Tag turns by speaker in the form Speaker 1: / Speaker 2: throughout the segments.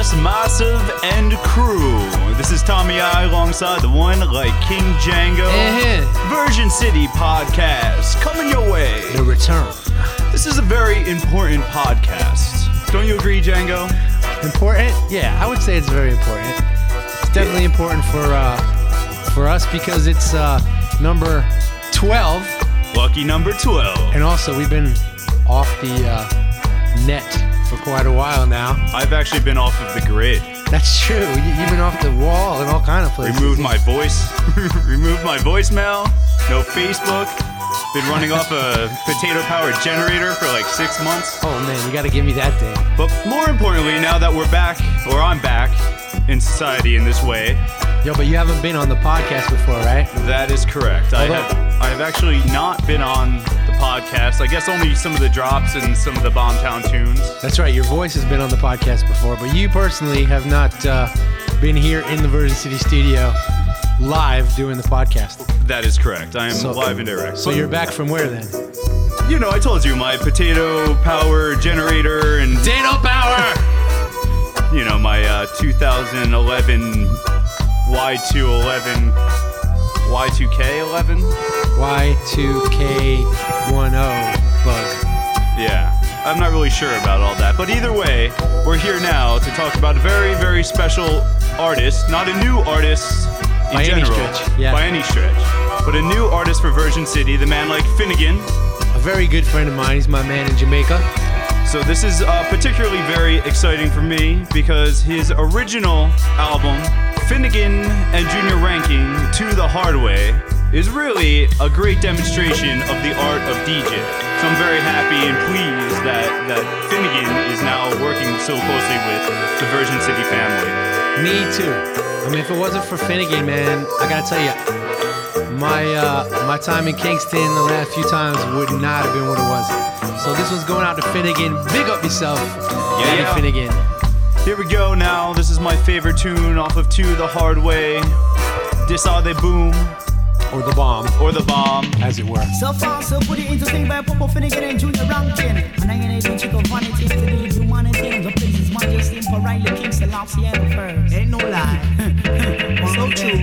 Speaker 1: Podcast, Massive and crew. This is Tommy I alongside the one like King Django. Version City Podcast, coming your way.
Speaker 2: The return.
Speaker 1: This is a very important podcast. Don't you agree, Django?
Speaker 2: Important? Yeah, I would say it's very important. It's definitely important for us because it's number 12.
Speaker 1: Lucky number 12.
Speaker 2: And also, we've been off the net for quite a while now.
Speaker 1: I've actually been off of the grid.
Speaker 2: That's true. You've been off the wall in all kind of places.
Speaker 1: Removed my voice. Removed my voicemail. No Facebook. Been running off a potato-powered generator for like 6 months.
Speaker 2: Oh man, you gotta give me that thing.
Speaker 1: But more importantly, now that we're back, or I'm back, in society in this way.
Speaker 2: Yo, but you haven't been on the podcast before, right?
Speaker 1: That is correct. I have actually not been on the podcast. I guess only some of the drops and some of the Bombtown tunes.
Speaker 2: That's right. Your voice has been on the podcast before, but you personally have not been here in the Version City studio live doing the podcast.
Speaker 1: That is correct. I am live and direct.
Speaker 2: So you're back from where then?
Speaker 1: You know, I told you, my potato power generator and...
Speaker 2: Potato power!
Speaker 1: You know, my 2011 Y211... Y2K11?
Speaker 2: Y2K10 bug.
Speaker 1: Yeah, I'm not really sure about all that. But either way, we're here now to talk about a very, very special artist. Not a new artist in general. By any stretch. But a new artist for Version City, the man like Finnegan.
Speaker 2: A very good friend of mine. He's my man in Jamaica.
Speaker 1: So this is particularly very exciting for me because his original album, Finnegan and Junior Ranking To The Hard Way, is really a great demonstration of the art of DJ. So I'm very happy and pleased that Finnegan is now working so closely with the Version City family.
Speaker 2: Me too. I mean, if it wasn't for Finnegan, man, I gotta tell you, my time in Kingston the last few times would not have been what it was. So this one's going out to Finnegan. Big up yourself, yeah. Finnegan.
Speaker 1: Here we go now. This is my favorite tune off of To The Hard Way. This Are They Boom.
Speaker 2: Or the bomb.
Speaker 1: Or the bomb.
Speaker 2: As it were.
Speaker 3: So far, so put it into thing by Popo Finnegan and Junior Rankin. And I ain't able to go funny things to the humanity. The place is majesty for Riley King Selassie and the first. Ain't no lie. So true.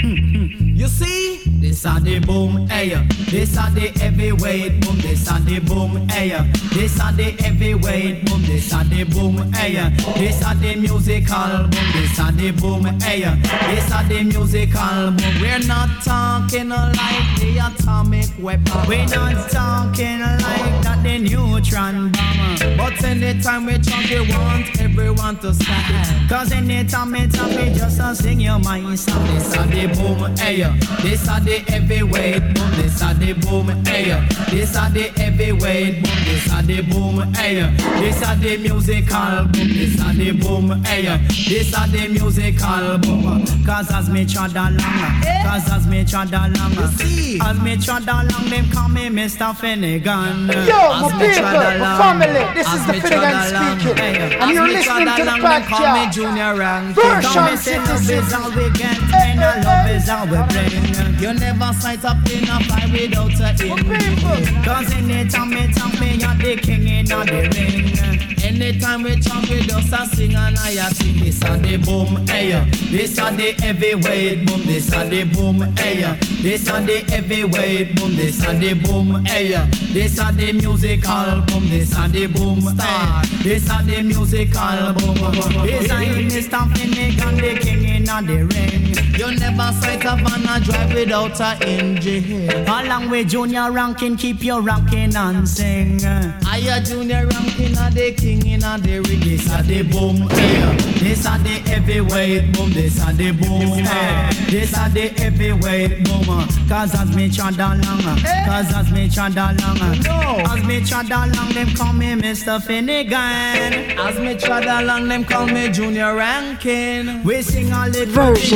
Speaker 3: You see? This are the boom, aye. This are the heavyweight boom. This are the boom, aye. This are the heavyweight boom. This are the boom, aye. This are the musical boom. This are the boom, aye. This are the musical boom. We're not talking like the atomic weapon. We're not talking like that the neutron bomb. But anytime we talk, we want everyone to stand. Cause anytime we talk, we just sing your mind song. This are the boom, aye. This are the heavyweight boom. This are the boom, aye. This are the heavyweight boom. This are the boom, aye. This are the musical boom. This are the boom, aye. This are the musical boom. Cause as me trod along, cause as me trod along, as me trod along, them call me Mr. Finnegan.
Speaker 4: Yo, my people, my family, this is the Finnegan speaking, and you're listening to the podcast. Version City.
Speaker 3: Love is all we get, and love is all we bring. You never sight up in a fire without a in. Cause anytime we talk, me you're the king in the ring. Anytime we talk, we just a sing and I sing. This are the boom, aye. This are the heavyweight boom. This are the boom, aye. This are the heavyweight boom. This are the boom, aye. This are the musical boom. This are the boom, star. This are the musical boom. This are Mr. Finnegan, the king in the ring. You never sight up on a drive without a engine. Along with Junior Rankin, keep your ranking and sing. I a Junior Rankin, the king in the ring. This are the boom, air. This are the heavyweight boom. This are the boom, air. This are the heavyweight boom. Cause as me trod along, cause as me trod along, as me trod along, them call me Mr. Finnegan. As me trod along, them call me Junior Rankin. We sing all the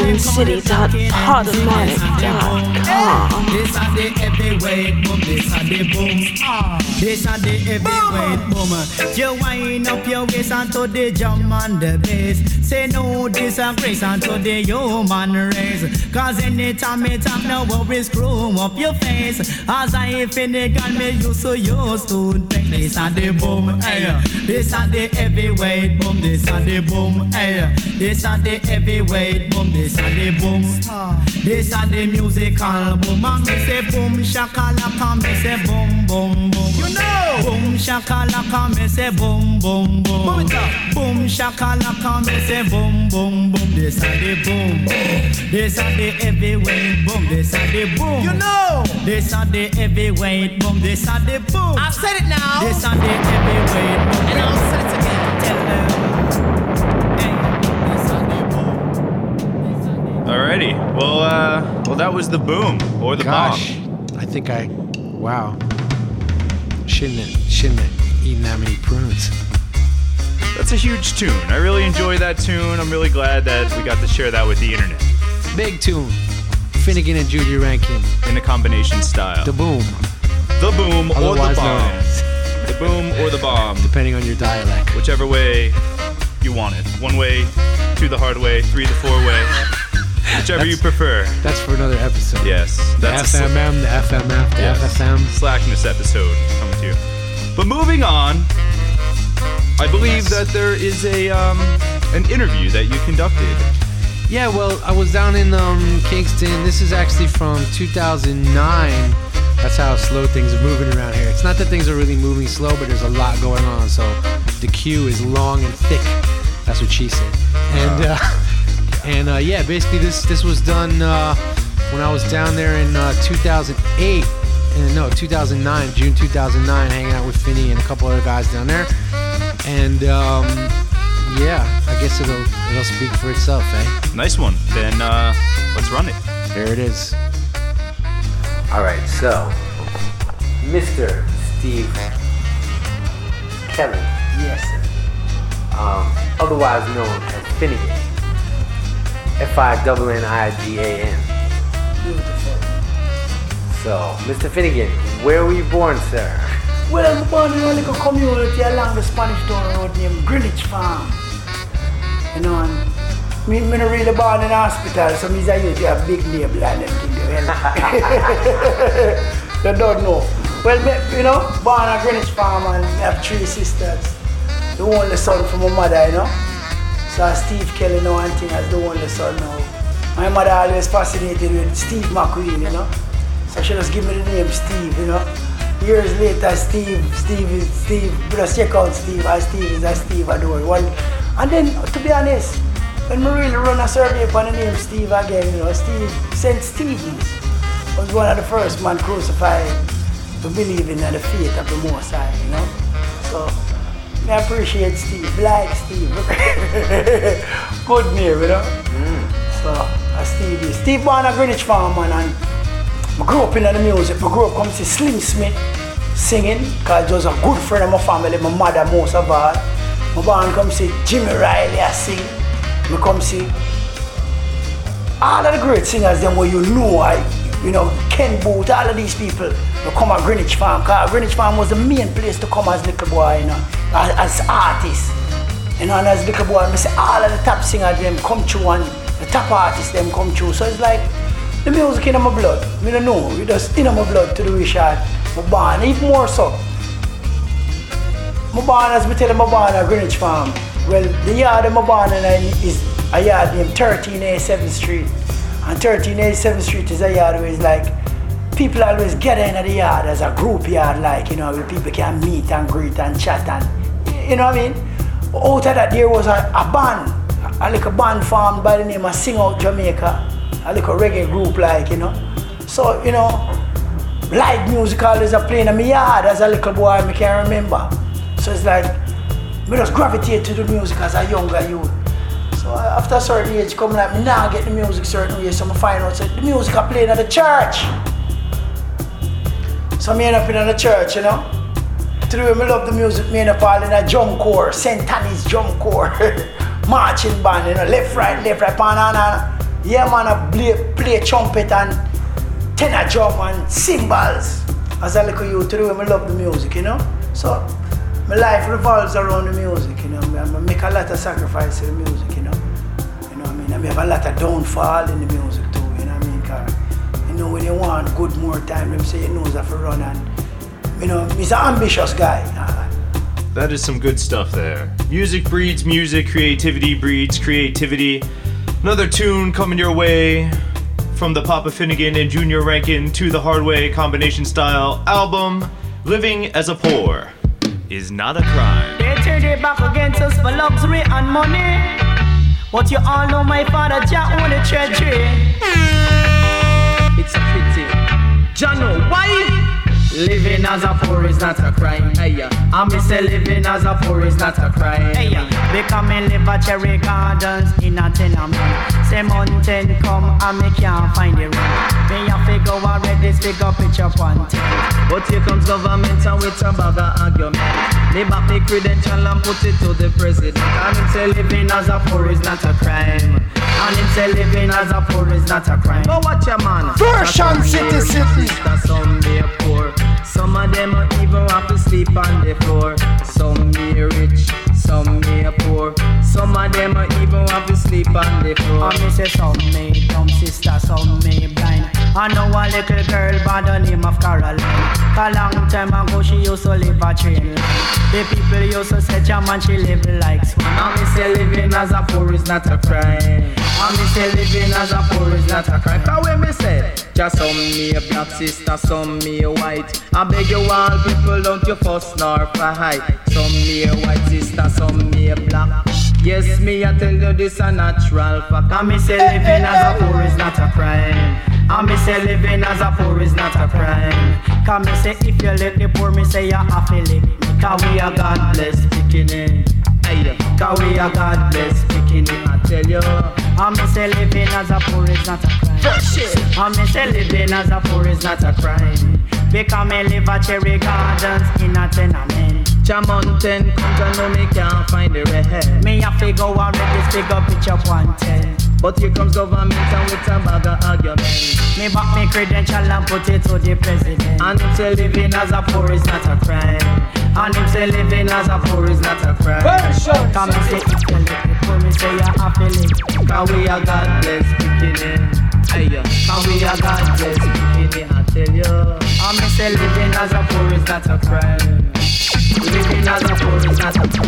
Speaker 4: VersionCity.podomatic.com.
Speaker 3: This are the heavyweight boom. This are the boom. This are the heavyweight boom. You wind up your waist onto the drum and the bass. Say no disgrace unto the human race. Cause anytime me talk, no worries screw up your face. As I Finnegan, me used to use toothpaste. This and the boom, hey. This and the heavyweight boom. This and the boom, hey. This and the heavyweight boom. This and the boom. This and the musical boom. And me say boom shakalaka, me say boom boom boom. You know. Boom shakalaka, me say boom boom boom. Boom shakalaka, me say boom boom boom. This and the boom. This and the heavyweight boom. This and the boom. You know. This and the heavyweight boom. This and the boom.
Speaker 4: I've said it now.
Speaker 3: This and the heavyweight boom.
Speaker 4: And I'll say it again.
Speaker 3: Tell them. Hey, this and the boom.
Speaker 1: Alrighty. Well, that was the boom or the
Speaker 2: Gosh,
Speaker 1: bomb.
Speaker 2: I think wow. Shouldn't have eaten that many prunes.
Speaker 1: That's a huge tune. I really enjoy that tune. I'm really glad that we got to share that with the internet
Speaker 2: Big tune. Finnegan and Junior Rankin.
Speaker 1: in a combination style.
Speaker 2: The boom.
Speaker 1: The boom or the
Speaker 2: Otherwise known
Speaker 1: bomb.
Speaker 2: as,
Speaker 1: The boom or the bomb.
Speaker 2: depending on your dialect.
Speaker 1: Whichever way you want it. One way, two the hard way, three the four way. Whichever you prefer.
Speaker 2: That's for another episode.
Speaker 1: Yes.
Speaker 2: The
Speaker 1: That's a
Speaker 2: FMM, the FMF, the
Speaker 1: Yes.
Speaker 2: FFM.
Speaker 1: Slackness episode coming to you. But moving on, I believe that there is an interview that you conducted.
Speaker 2: Yeah, well, I was down in Kingston. This is actually from 2009. That's how slow things are moving around here. It's not that things are really moving slow, but there's a lot going on. So the queue is long and thick. That's what she said. And yeah, basically this was done when I was down there in 2008. 2009, June 2009, hanging out with Finny and a couple other guys down there. And yeah, I guess it'll speak for itself, eh?
Speaker 1: Nice one. Then let's run it.
Speaker 2: There it is.
Speaker 5: All right, so Mr. Steve Kelly,
Speaker 4: Yes, sir.
Speaker 5: otherwise known as Finnegan, Finnigan.
Speaker 4: Beautiful.
Speaker 5: So, Mr. Finnegan, where were you born, sir?
Speaker 4: Well, I was born in a little community along the Spanish Town Road named Greenwich Farm. You know, and me not really born in hospital, so me I used to have big label and everything. You don't know. Well, me, you know, born at Greenwich Farm and I have 3 sisters. The only son from my mother, you know. So Steve Kelly now and thing as the only son now. My mother always fascinated with Steve McQueen, you know. So she just give me the name Steve, you know. Years later, Steve is Steve. Just check out Steve, as Steve is as Steve adore. And then, to be honest, when we really run a survey upon the name Steve again, you know, Steve, St. Stephen's was one of the first man crucified to believe in the faith of the Most High, you know. So, I appreciate Steve, like Steve. Good name, you know. So, Steve is. Steve born at Greenwich Farm, man, and I grew up in the music. I grew up come see Slim Smith singing, because he was a good friend of my family, my mother most of all. I born come see Jimmy Riley I sing. I come see all of the great singers them where you know, Ken Booth, all of these people they come at Greenwich Farm, because Greenwich Farm was the main place to come as little boy, you know, as artists. You know, and as little boy, I say all of the top singers them come through and the top artists them come through. So it's like the music in my blood. We don't know, it just in my blood to do with shot. My born, even more so. My born, as me tell them, my born at Greenwich Farm. Well, the yard of my born in is a yard named 13A7th Street. And 13A7th Street is a yard where it's like, people always gather in the yard as a group yard, like, you know, where people can meet and greet and chat and, you know what I mean? Out of that there was a band, a little band formed by the name of Sing Out Jamaica, a little reggae group like, you know. So, you know, live music always a playing in my yard as a little boy, I can't remember. So it's like, I just gravitate to the music as a younger youth. So after a certain age, come like, me now get the music certain way, so I find out that the music I playing at the church. So I end up in the church, you know. Through me love the music, me end up all in a drum corps, St. Annie's drum corps, marching band, you know, left, right, pan. Yeah man, I play trumpet and tenor drum and cymbals. As a little youth, through me love the music, you know. So my life revolves around the music, you know. I make a lot of sacrifice to the music, you know. And we have a lot of downfall in the music too, you know what I mean? Cause, you know, when you want good more time, them say your nose have to run and, you know, he's an ambitious guy.
Speaker 1: That is some good stuff there. Music breeds music, creativity breeds creativity. Another tune coming your way from the Papa Finnegan and Junior Rankin To the Hard Way combination style album, Living as a Poor Is Not a Crime.
Speaker 3: They turned their back against us for luxury and money. But you all know my father Jack on the treasury.
Speaker 6: It's a pity. Jano, why? Living as a poor is not a crime. Hey, I me say living as a poor is not a crime.
Speaker 3: Hey, because me live at Cherry Gardens in a tenement. Say mountain come and me can't find the room. Me have to go already stick up pitch up one thing.
Speaker 6: But here comes government and with a bag of argument. They back me credential and put it to the president. And him say living as a poor is not a crime. And him say living as a poor is not a crime. But watch your man.
Speaker 4: Version City.
Speaker 6: Some be poor. Some of them even have to sleep on the floor. Some be rich, some be poor. Some of them even have to sleep on the floor.
Speaker 3: And me say some me dumb sister, some me blind. I know a little girl by the name of Caroline. A long time ago she used to live a train line. The people used to say, man, she live like swan.
Speaker 6: And me say living as a poor is not a crime. And me say living as a poor is not a crime. Cause when me say, just some me a black sister, some me a white. I beg you all people, don't you fuss nor fight. Some me a white sister, some me a black. Yes, me I tell you this a natural fact. And me say living as a poor is not a crime. And me say living as a poor is not a crime.
Speaker 3: Cause me say if you lick the poor, me say you have to lick me.
Speaker 6: Cause we are God blessed beginning. Cause we are God blessed beginning, I tell you.
Speaker 3: And me say living as a poor is not a crime. And me say living as a poor is not a crime. Because me live at Cherry Gardens in a tenement.
Speaker 6: Cha mountain comes and know me can't find the red.
Speaker 3: Me have to go already stick up pitch up 110.
Speaker 6: But here comes government and with a bag of argument.
Speaker 3: Me back me credential and put it to the president.
Speaker 6: And him say living as a poor is not a crime. And him say living as a poor is not a crime.
Speaker 3: Come me say if you live the poor, me say you have to live.
Speaker 6: Cause we are God blessed beginning. Cause we are God blessed beginning, I tell you.
Speaker 3: And me say living as a poor is not a crime.
Speaker 6: Living as a poor is not a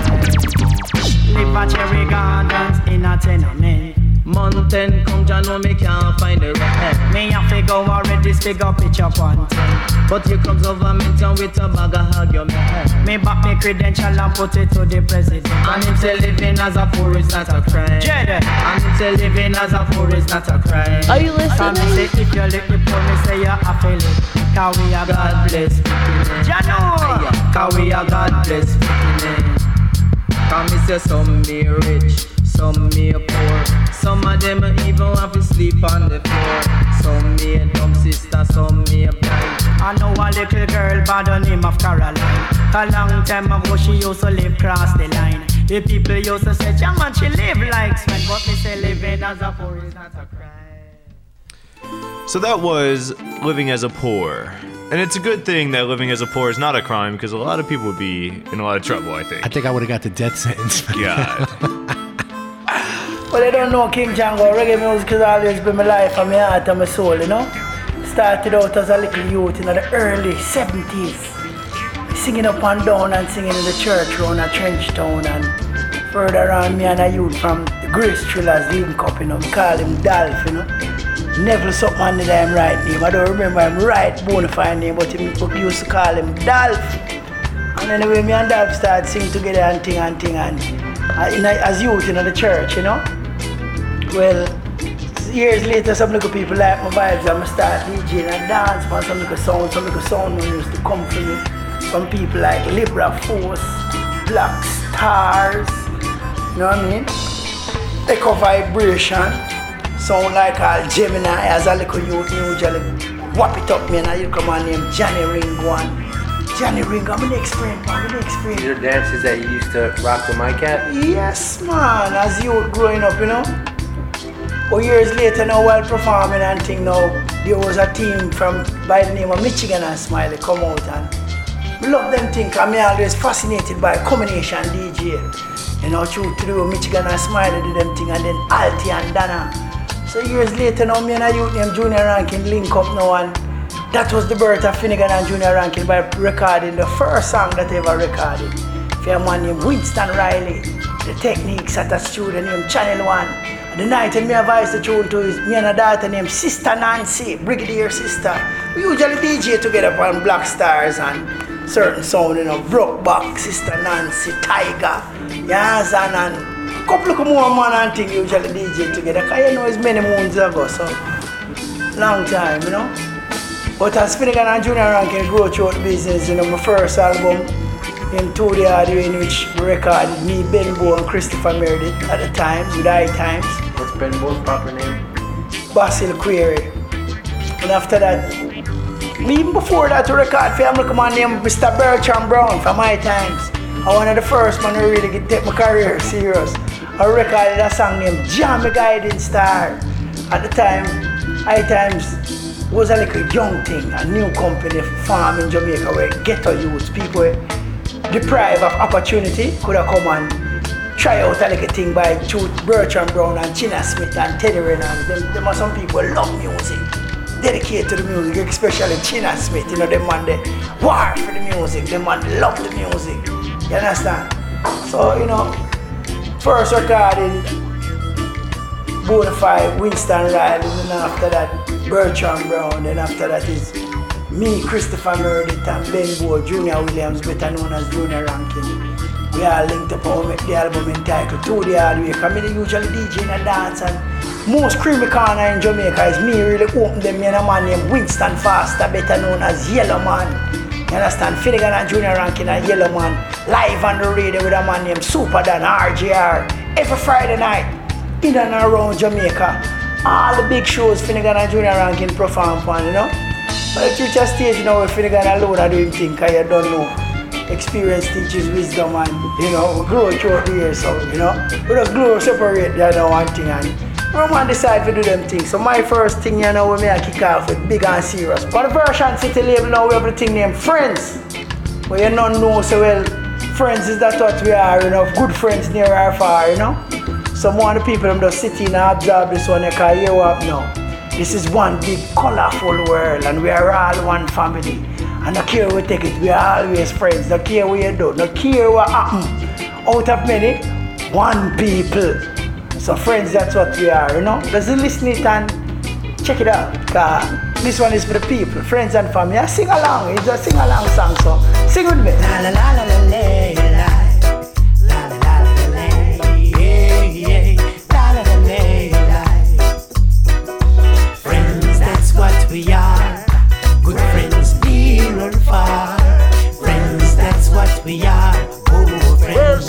Speaker 6: crime.
Speaker 3: Live at Cherry Gardens in a tenement.
Speaker 6: Mountain come to know me can't find the red.
Speaker 3: Me have to go already stick up pitch up 110.
Speaker 6: But here comes government and with a bag of argument.
Speaker 3: Me back me credential and put it to the president.
Speaker 6: And him say living as a poor is not a crime.
Speaker 3: Jedi.
Speaker 6: And him say living as a poor is not a crime.
Speaker 7: Are you listening?
Speaker 3: And me say if you lick the poor, me say you have to live. Cause we are
Speaker 6: God blessed beginning.
Speaker 3: Jano.
Speaker 6: Cause we are God blessed beginning. Cause me say some be rich, some be poor. Some of them even have to sleep on the floor. Some me a dumb sister, some me a blind.
Speaker 3: I know a little girl by the name of Caroline. A long time ago she used to live cross the line. The people used to say, man, she live like swan. But me say living as a poor is not a crime.
Speaker 1: So that was Living as a Poor. And it's a good thing that living as a poor is not a crime, because a lot of people would be in a lot of trouble, I think.
Speaker 2: I think I would have got the death sentence.
Speaker 1: God.
Speaker 4: Well, I don't know King Django. Reggae music has always been my life and my heart and my soul, you know. Started out as a little youth in the early 70s. Singing up and down and singing in the church around a trench town. And further on, me and a youth from the Grace Trillers, Leading Cup, you know. We call him Dolph, you know. Never something under him right name. I don't remember him right bona fide name, but we used to call him Dolph. And anyway, me and Dolph started singing together and ting. As youth in the church, you know. Well, years later, some little people like my vibes, and I start DJing and dance, man. Some little sound used to come from me. From people like Libra Force, Black Stars, you know what I mean? Echo Vibration, sound like all Gemini, as a little youth usually whap it up, man, and you come on name Johnny Ringo. Johnny Ringo, I'm an experience,
Speaker 5: These are dances that you used to rock with my cat?
Speaker 4: Yes, man, as you growing up, you know. But years later now, while performing and thing now, there was a team from by the name of Michigan and Smiley come out and we love them thing, because I'm always fascinated by combination DJ. You know, through to do Michigan and Smiley did them thing, and then Alti and Dana. So years later now, me and a youth named Junior Rankin link up now, and that was the birth of Finnegan and Junior Rankin by recording the first song that they ever recorded. For a man named Winston Riley. The Techniques at a studio named Channel 1. And the night when me advised the tune to is me and a daughter named Sister Nancy, Brigadier Sister. We usually DJ together on Black Stars and certain sound, you know, Brokeback, Sister Nancy, Tiger, yes, and a couple of more man and thing usually DJ together. Cause you know it's many moons ago, so long time, you know. But as Finnegan and Junior Rankin grow throughout the business, you know, my first album in 2D audio in which we recorded me, Benbow and Christopher Meredith at the time with High Times.
Speaker 5: What's Benbow's proper name?
Speaker 4: Basil Query. And after that, even before that to record family come on named Mr. Bertrand Brown from High Times. I one of the first man who really get take my career serious. I recorded a song named Jam the Guiding Star. At the time, High Times was a little young thing, a new company farm in Jamaica where ghetto youths, people deprived of opportunity, could have come and try out a little thing by Bertrand Brown and China Smith and Teddy Reynolds. Them are some people love music, dedicated to the music, especially China Smith. You know, them man they war for the music, them man love the music. You understand? So, you know, first recording Bonafide, Winston Riley, and after that Bertrand Brown, then after that is me, Christopher Meredith, and Benbow, Junior Williams, better known as Junior Rankin. We all linked up and make the album entitled 2D Audio. Because I usually DJ and dance, and most creamy corner in Jamaica is me really open them and a man named Winston Foster, better known as Yellow Man. You understand? Finnegan and Junior Rankin and Yellow Man live on the radio with a man named Super Dan RGR every Friday night in and around Jamaica. All the big shows Finnegan and Junior Rankin perform on, you know. But at reach a stage, you know, where Finnegan alone are doing things, because you don't know. Experience teaches wisdom, and, you know, we grow throughout the years, so, you know. We just grow separate, you know, one thing, and Roman decide to do them things. So my first thing, you know, we may kick off with big and serious. But the Version City label now, we have a thing named Friends. Where you don't know so well, friends is that what we are, you know, good friends near or far, you know. Some of the people them just sitting and absorb this one, you can hear what now. This is one big colorful world, and we are all one family. And no care we take it, we are always friends. No care what you do, no care what happen. Out of many, one people. So friends, that's what we are, you know. Just listen it and check it out. This one is for the people, friends and family. I sing along, it's a sing along song, so sing with me. La la la la la la la. La la la la la, yeah, yeah. La la la la la. Friends, that's what we are. Good friends, near or far. Friends, that's what we are. Oh, friends.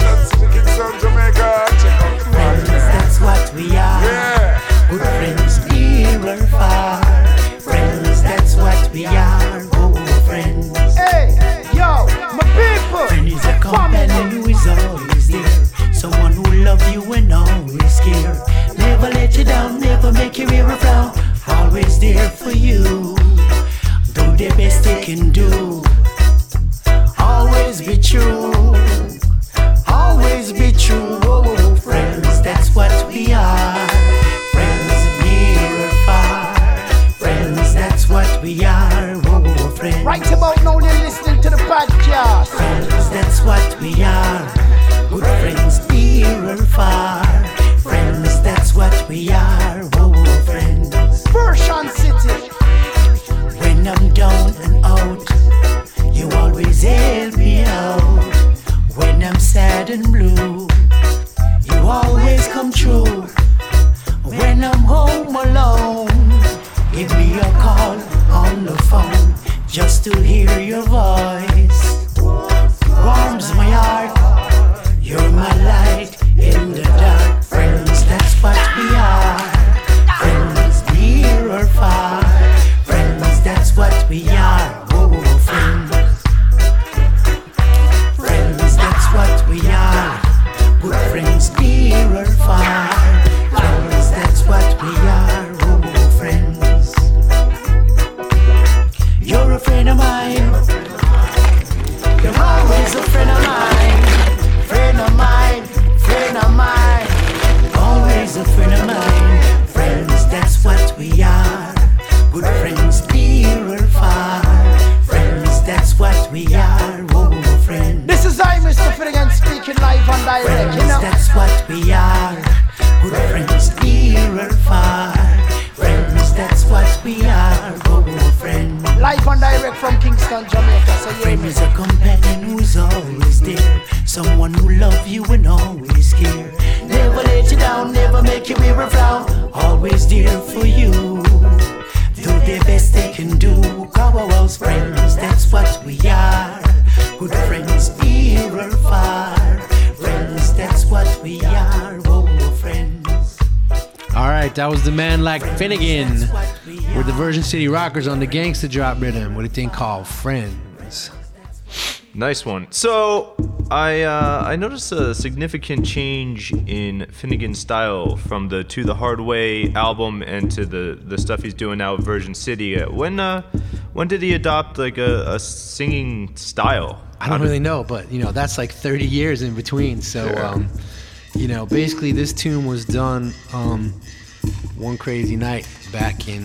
Speaker 4: Friends, that's what we are. Good friends, near or far. Friends, that's what we are. Oh, friends.
Speaker 7: Hey, yo, my people.
Speaker 4: Friend is a companion who is always there. Someone who loves you and always care. Never let you down, never make you wear a frown. Always there for you. Do the best they can do. Always be true. Always be true. Oh, friends, that's what we are. Friends near or far. Friends, that's what we are. Oh, friends.
Speaker 7: Right about now, you're listening to the podcast.
Speaker 4: Friends, that's what we are. Good friends near or far. Friends, that's what we are. Oh, friends.
Speaker 3: we are. Good friends near or far. Friends, that's what we are. Oh, friends.
Speaker 7: Live and direct from Kingston, Jamaica. So
Speaker 3: Friend is a companion who's always there. Someone who love you and always care. Never let you down, never make you wear a frown. Always there for you. Do the best they can do. Cowboys, friends, that's what we are. Good friends near or far. Friends, that's what we are. Oh, friends.
Speaker 2: All right, that was the man like Finnegan with the Virgin City Rockers on the Gangsta Drop rhythm with a thing called Friends.
Speaker 1: Nice one. So I noticed a significant change in Finnegan's style from the To the Hard Way album and to the stuff he's doing now with Virgin City. When did he adopt like a singing style?
Speaker 2: I don't really know, but that's like 30 years in between. So basically this tune was done one crazy night back in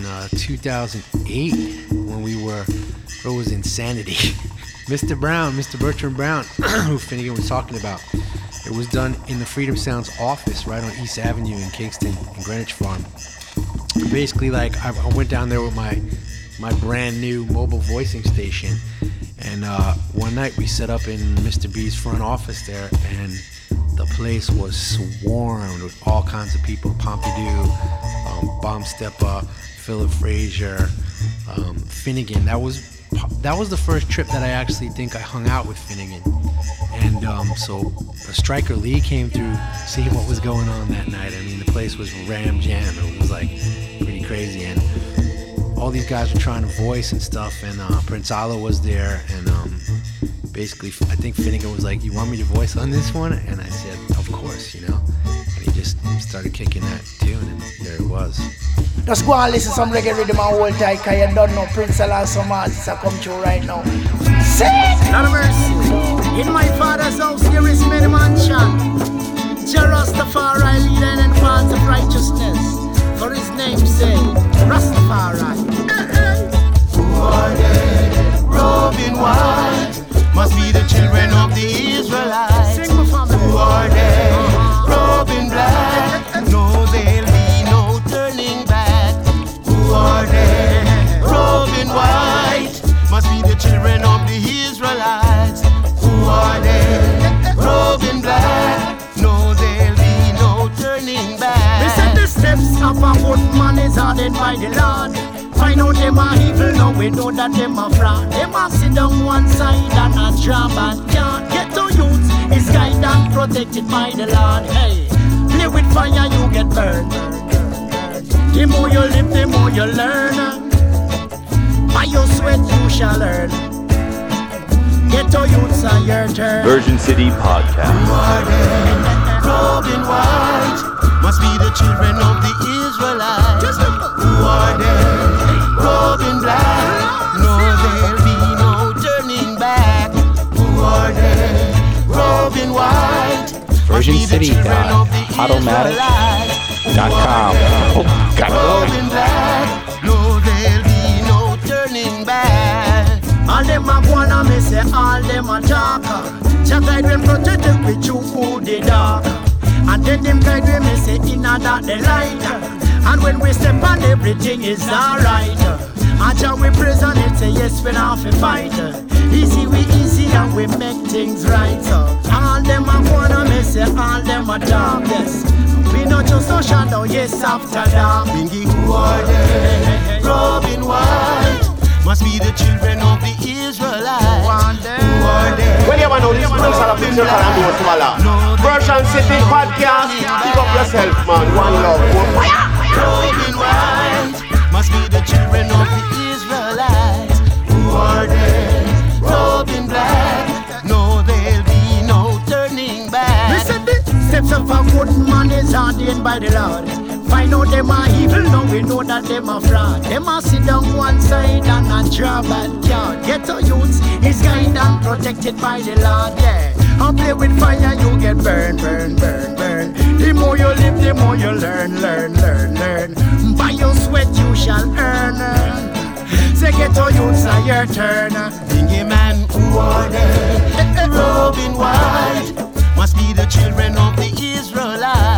Speaker 2: 2008 when we were, it was Insanity. Mr. Bertrand Brown, who Finnegan was talking about, it was done in the Freedom Sounds office right on East Avenue in Kingston, in Greenwich Farm. Basically, like, I went down there with my brand new mobile voicing station, and one night we set up in Mr. B's front office there, and the place was swarmed with all kinds of people. Pompidou, Bomb Steppa, Philip Frazier, Finnegan. That was the first trip that I actually think I hung out with Finnegan. And so Striker Lee came through, seeing what was going on that night. I mean, the place was ram jam. It was like pretty crazy. And all these guys were trying to voice and stuff. And Prince Allah was there. And basically, I think Finnegan was like, "You want me to voice on this one?" And I said, "Of course, And he just started kicking that tune, and there it was.
Speaker 7: just go and listen some reggae rhythm and hold tight, cause you don't know Prince Allah and some artists are come through right now. Sing!
Speaker 3: Lord of mercy. In my father's house there is many mansions. Jah Rastafari leader in paths of righteousness. For his name's sake, Rastafari.
Speaker 8: Who are they? Robin white must be the children of the Israelites.
Speaker 3: Sing my family.
Speaker 8: Who are they? Robin black. No, there'll be no turning back. Who are they? Robin white must be the children of the Israelites. Who are they? Robin black. No, there'll be no turning back.
Speaker 3: We said the steps of a good man is ordered by the Lord. Find out them are evil, now we know that them are fraud. Them are sit down one side and a job and can't get to youth. Is guided and protected by the Lord. Hey, play with fire, you get burned. The more you live, the more you learn. By your sweat, you shall earn. Get to youths on your turn.
Speaker 9: Virgin City Podcast.
Speaker 8: Who are they? Robin white must be the children of the Israelites. Who are they? Robin black. No, there'll be no turning back. Who are they? Robin white.
Speaker 9: VirginCity.Automatic.com. Oh, got it.
Speaker 8: Robin black. No, there'll be no turning back.
Speaker 3: All them a wanna me say, all them a talker. Jah guide them protected with you who the dark. And then them guide them me say, inna that the light. And when we step on everything is alright. And Jah we praise and it say, yes we not fi fight. Easy we easy and we make things right. All them a wanna me say, all them a talk, yes. We not just no shadow, yes after dark.
Speaker 8: Bingy, who are they? Robin white must be the children of the Israelites. Who are they?
Speaker 10: Well, you know this producer of Picture and do it, Virgin City Podcast. Pick up yourself, man. One love, one fire.
Speaker 8: Robin white must be the children of the Israelites. Who are they? Robin black. No, there'll be no turning back.
Speaker 3: Listen, the steps of a good man is ordained by the Lord. Find out them are evil, now we know that them are fraud. Them are sit down one side and a job and can't get to youths. Is guided and protected by the Lord, yeah. And play with fire, you get burn, burn, burn, burn. The more you live, the more you learn, learn, learn, learn. By your sweat you shall earn. Say get to youths on your turn.
Speaker 8: Bingy man, who are they? Robin white must be the children of the Israelites.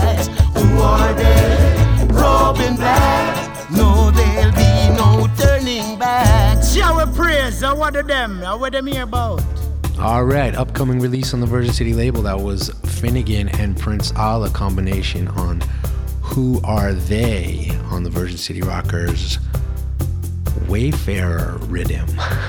Speaker 7: bother them. Now what them here about?
Speaker 2: All right, upcoming release on the Virgin City label. That was Finnegan and Prince Allah combination on Who Are They on the Virgin City Rockers Wayfarer Rhythm.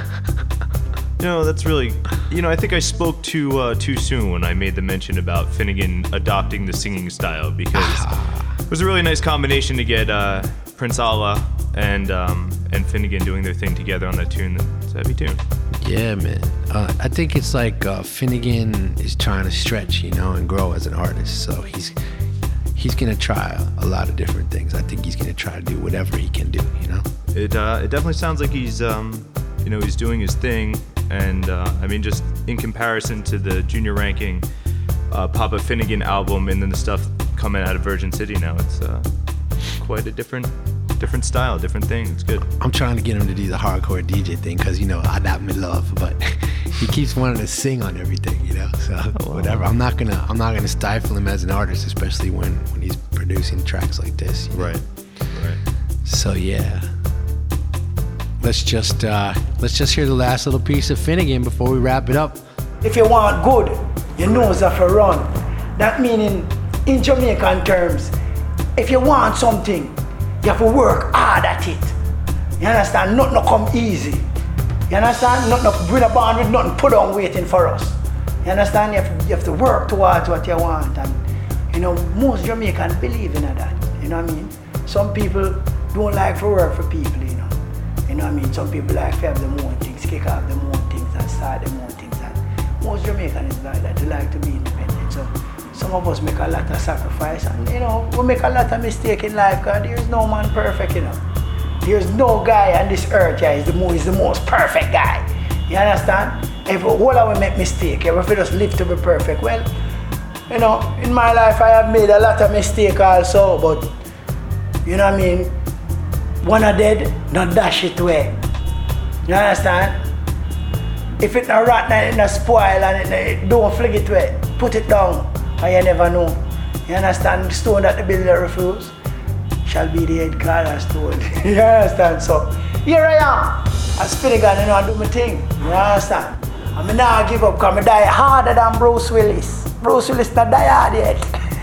Speaker 1: That's really, I think I spoke too soon when I made the mention about Finnegan adopting the singing style, because it was a really nice combination to get Prince Allah and Finnegan doing their thing together on that tune. It's a heavy tune.
Speaker 2: Yeah, man. I think it's like Finnegan is trying to stretch, and grow as an artist. So he's gonna try a lot of different things. I think he's gonna try to do whatever he can do.
Speaker 1: It definitely sounds like he's he's doing his thing, and just in comparison to the Junior Ranking Papa Finnegan album, and then the stuff coming out of Virgin City now, it's quite a different style, different thing. It's good. I'm
Speaker 2: trying to get him to do the hardcore DJ thing because I got me love, but he keeps wanting to sing on everything, So whatever. I'm not gonna stifle him as an artist, especially when he's producing tracks like this.
Speaker 1: Right.
Speaker 2: So yeah. Let's just hear the last little piece of Finnegan before we wrap it up.
Speaker 4: If you want good, your nose have to run. That meaning, in Jamaican terms, if you want something, you have to work hard at it. You understand? Nothing will come easy. You understand? Nothing bring a bond with nothing put on waiting for us. You understand? You have to work towards what you want. And most Jamaicans believe in that. You know what I mean? Some people don't like to work for people, You know what I mean? Some people like to have their own things, kick off their own things and start their own things. And most Jamaicans is like that. They like to be independent. So some of us make a lot of sacrifice, and we make a lot of mistakes in life, because there's no man perfect, There's no guy on this earth, is the most perfect guy. You understand? If all of we make mistakes, if we just live to be perfect, well, in my life I have made a lot of mistakes also, but you know what I mean? One are dead, not dash it away. You understand? If it's not rotten and it's not spoiled and it don't fling it away, put it down. And you never know. You understand? The stone that the builder refuse shall be the head cornerstone. You understand? So here I am. As Finnegan, I do my thing. You understand? I'm not give up because I die harder than Bruce Willis. Bruce Willis not die hard yet.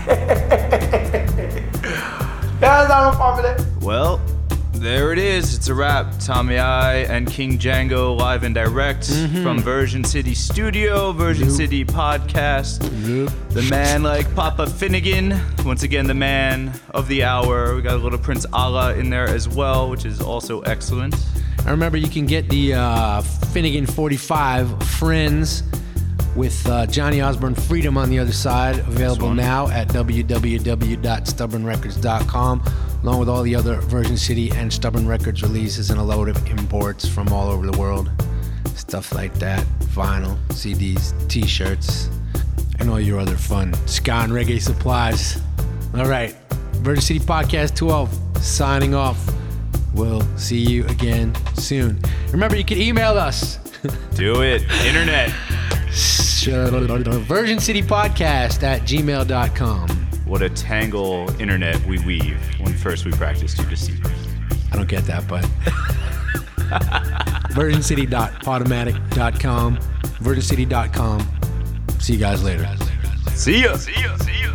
Speaker 4: You understand, my family?
Speaker 1: Well, there it is. It's a wrap. Tommy I and King Django live and direct from Virgin City Studio, Virgin City Podcast. The man like Papa Finnegan. Once again, the man of the hour. We got a little Prince Allah in there as well, which is also excellent.
Speaker 2: I remember you can get the Finnegan 45 Friends with Johnny Osborne Freedom on the other side, available now at www.stubbornrecords.com, along with all the other Virgin City and Stubborn Records releases and a load of imports from all over the world. Stuff like that, vinyl, CDs, t-shirts, and all your other fun ska and reggae supplies. All right, Virgin City Podcast 12, signing off. We'll see you again soon. Remember, you can email us.
Speaker 1: Do it. Internet.
Speaker 2: VirginCityPodcast@gmail.com.
Speaker 1: What a tangle internet we weave when first we practice to deceive.
Speaker 2: I don't get that, but virgincity.podomatic.com, virgincity.com. See you guys later.
Speaker 1: See ya. See ya. See ya.